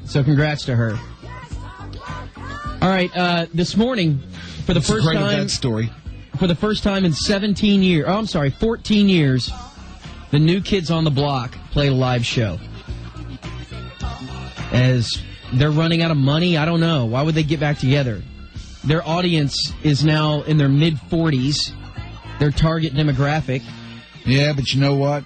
So congrats to her. All right, this morning, for the first time... that story. For the first time in 14 years, the New Kids on the Block played a live show. As they're running out of money, I don't know. Why would they get back together? Their audience is now in their mid-40s, their target demographic. Yeah, but you know what?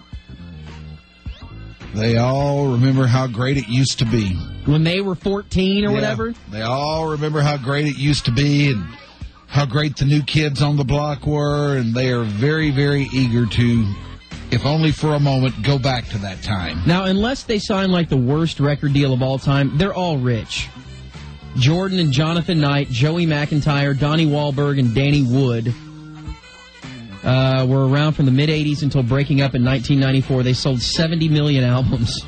They all remember how great it used to be. When they were 14 or whatever? They all remember how great it used to be and how great the New Kids on the Block were, and they are very, very eager to, if only for a moment, go back to that time. Now, unless they sign like the worst record deal of all time, they're all rich. Jordan and Jonathan Knight, Joey McIntyre, Donnie Wahlberg, and Danny Wood were around from the mid-'80s until breaking up in 1994. They sold 70 million albums.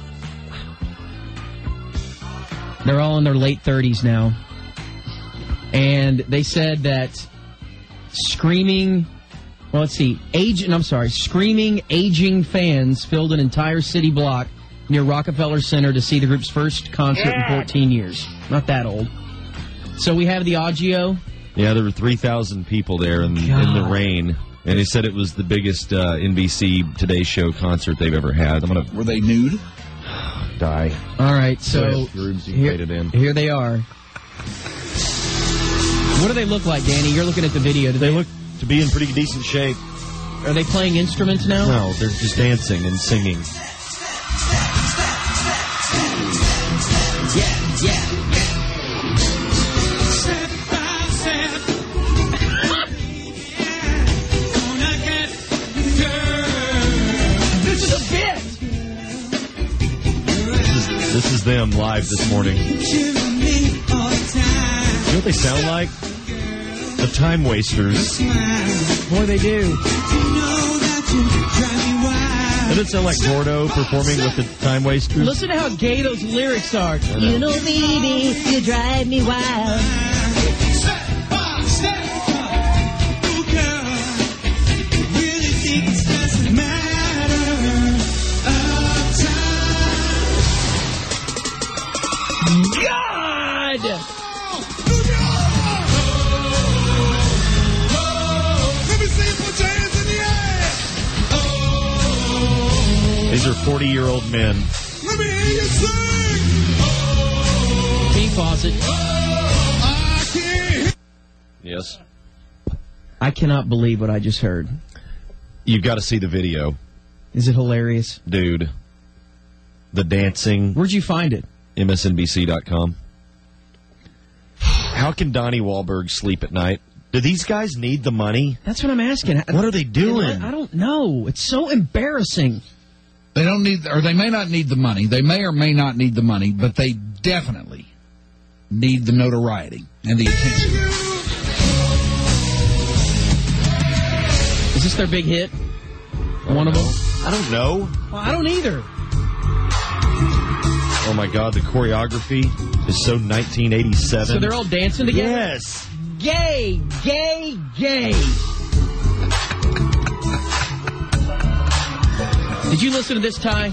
They're all in their late 30s now. And they said that screaming, aging fans filled an entire city block near Rockefeller Center to see the group's first concert in 14 years. Not that old. So we have the audio. Yeah, there were 3,000 people there in the rain. And they said it was the biggest NBC Today Show concert they've ever had. Were they nude? Die. All right, so here they are. What do they look like, Danny? You're looking at the video. They look to be in pretty decent shape. Are they playing instruments now? No, they're just dancing and singing. Yeah. This is a bit. This is them live this morning. You know what they sound like? The Time Wasters. Boy, they do. Doesn't it sound like Gordo performing with the Time Wasters? Listen to how gay those lyrics are. You know, baby, you drive me wild. God! These are 40-year-old men. Let me hear you sing! Pink faucet. Yes. I cannot believe what I just heard. You've got to see the video. Is it hilarious? Dude. The dancing. Where'd you find it? MSNBC.com. How can Donnie Wahlberg sleep at night? Do these guys need the money? That's what I'm asking. What are they doing? I don't know. It's so embarrassing. They don't need, or they may not need the money. They may or may not need the money, but they definitely need the notoriety and the attention. Is this their big hit? One of them? I don't know. Well, I don't either. Oh, my God. The choreography is so 1987. So they're all dancing together? Yes. Gay, gay, gay. Did you listen to this, Ty?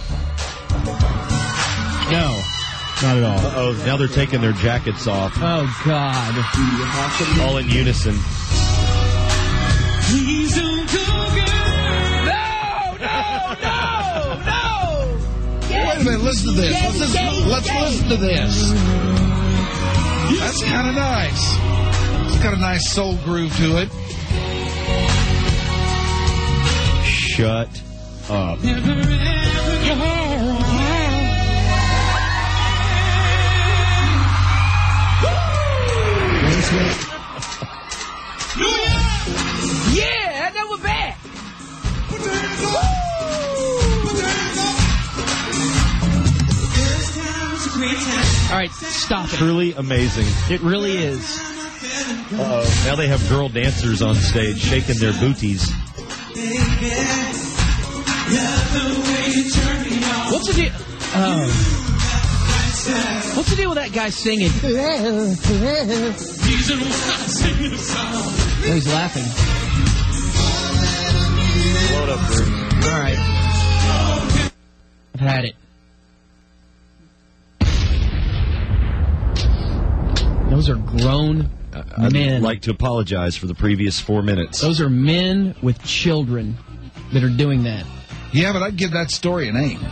No. Not at all. Uh-oh, now they're taking their jackets off. Oh, God. All in unison. Please don't go, girl. No. Wait a minute, listen to this. Let's listen to this. That's kind of nice. It's got a nice soul groove to it. Shut up. Yeah, now we're back. All right, stop it. Truly amazing. It really is. Uh-oh. Now they have girl dancers on stage shaking their booties. What's the deal? What's the deal with that guy singing? Oh, he's laughing. Load up, Bruce. All right. I've had it. Those are grown men. I'd like to apologize for the previous 4 minutes. Those are men with children that are doing that. Yeah, but I'd give that story an A.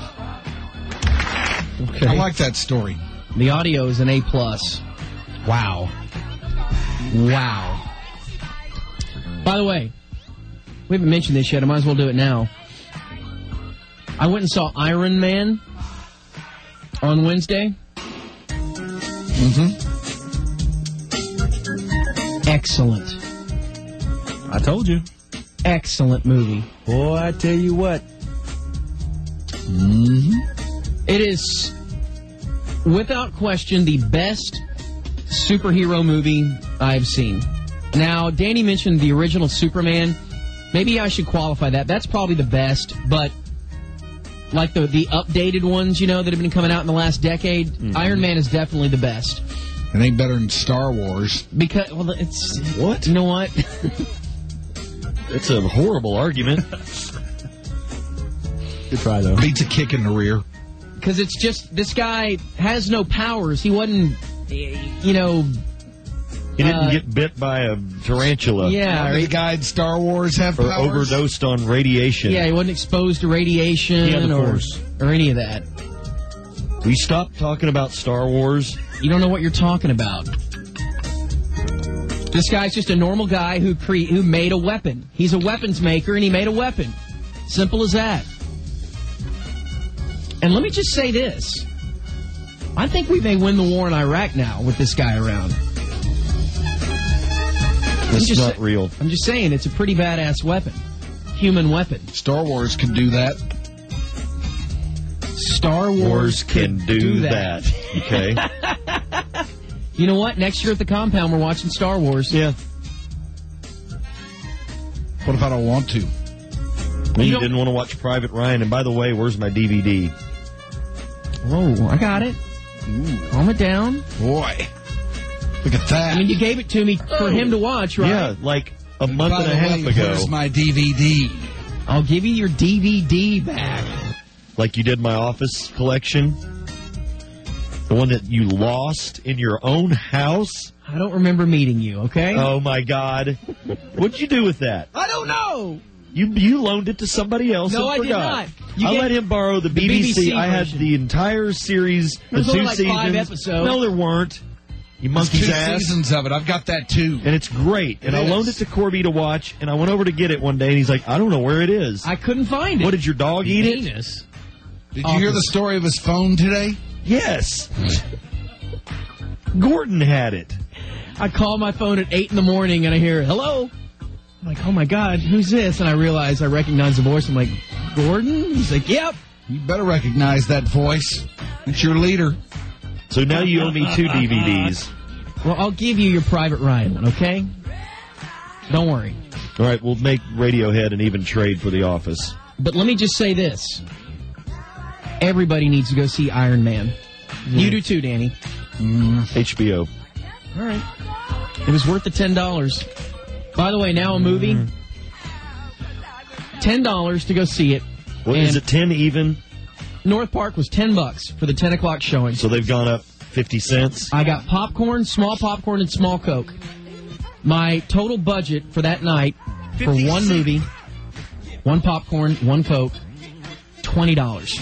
Okay. I like that story. The audio is an A+. Wow. By the way, we haven't mentioned this yet. I might as well do it now. I went and saw Iron Man on Wednesday. Excellent. I told you. Excellent movie. Boy, I tell you what. It is, without question, the best superhero movie I've seen. Now, Danny mentioned the original Superman. Maybe I should qualify that. That's probably the best, but like the updated ones, you know, that have been coming out in the last decade, Iron Man is definitely the best. It ain't better than Star Wars. Because, well, it's... What? You know what? It's a horrible argument. Good try, though. Beats a kick in the rear. Because it's just, this guy has no powers. He wasn't, you know... He didn't get bit by a tarantula. Yeah. The guy in Star Wars have Or powers? overdosed on radiation. Yeah, he wasn't exposed to radiation or any of that. We stopped talking about Star Wars. You don't know what you're talking about. This guy's just a normal guy who made a weapon. He's a weapons maker, and he made a weapon. Simple as that. And let me just say this. I think we may win the war in Iraq now with this guy around. It's not real. I'm just saying, it's a pretty badass weapon. Human weapon. Star Wars can do that. Star Wars can do that. Okay? You know what? Next year at the compound, we're watching Star Wars. Yeah. What if I don't want to? You didn't want to watch Private Ryan. And by the way, where's my DVD? Whoa, I got it. Calm it down. Boy. Look at that. I mean, you gave it to me for him to watch, right? Yeah, like a month and a half ago. Where's my DVD? I'll give you your DVD back. Like you did my Office collection? The one that you lost in your own house? I don't remember meeting you, okay? Oh, my God. What'd you do with that? I don't know. You loaned it to somebody else No, I and did forgot. not. I let him borrow the BBC. I had version. the entire series, the There's two only like seasons. 5 episodes. No, there weren't. You monkey's 2 ass. seasons of it. I've got that, too. And it's great. And I loaned it to Corby to watch, and I went over to get it one day, and he's like, I don't know where it is. I couldn't find it. What, did your dog eat it? Did you hear the story of his phone today? Yes. Gordon had it. I call my phone at 8 in the morning, and I hear, hello? I'm like, oh, my God, who's this? And I realize I recognize the voice. I'm like, Gordon? He's like, yep. You better recognize that voice. It's your leader. So now you owe me 2 DVDs. Well, I'll give you your Private Ryan one, okay? Don't worry. All right, we'll make Radiohead an even trade for The Office. But let me just say this. Everybody needs to go see Iron Man. You do too, Danny. HBO. All right. It was worth the $10. By the way, now a movie. $10 to go see it. What is it, 10 even? North Park was $10 for the 10 o'clock showing. So they've gone up 50 cents? I got popcorn, small popcorn, and small Coke. My total budget for that night for one movie, one popcorn, one Coke, $20.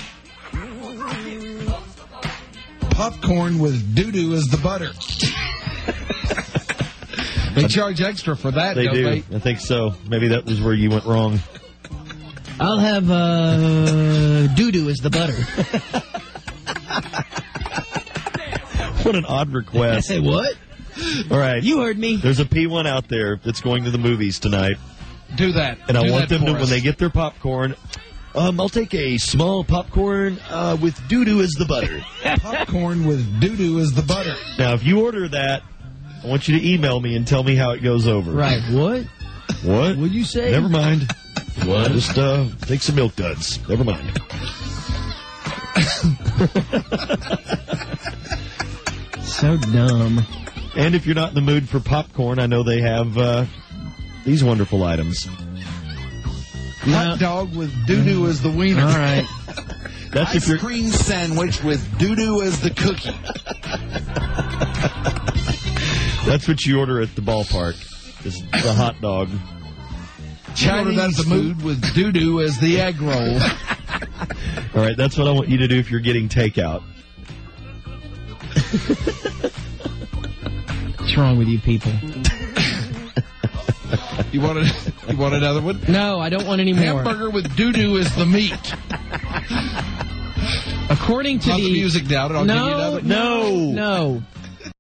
Popcorn with doo-doo as the butter. They charge extra for that, They don't do. they? I think so. Maybe that was where you went wrong. I'll have doo-doo as the butter. What an odd request. Hey, what? All right. You heard me. There's a P1 out there that's going to the movies tonight. Do that. And I Do want that them to, for when us. they get their popcorn, I'll take a small popcorn with doo-doo as the butter. Popcorn with doo-doo as the butter. Now, if you order that, I want you to email me and tell me how it goes over. Right, what? What? What'd you say? Never mind. What? Just take some Milk Duds. Never mind. So dumb. And if you're not in the mood for popcorn, I know they have these wonderful items. Hot dog with doo-doo as the wiener. All right. That's if Ice you're cream sandwich with doo-doo as the cookie. That's what you order at the ballpark, is the hot dog. Chinese food with doo-doo as the egg roll. All right, that's what I want you to do if you're getting takeout. What's wrong with you people? You want another one? No, I don't want any more. Hamburger with doo-doo is the meat. According to the music down, and I'll give you another. No.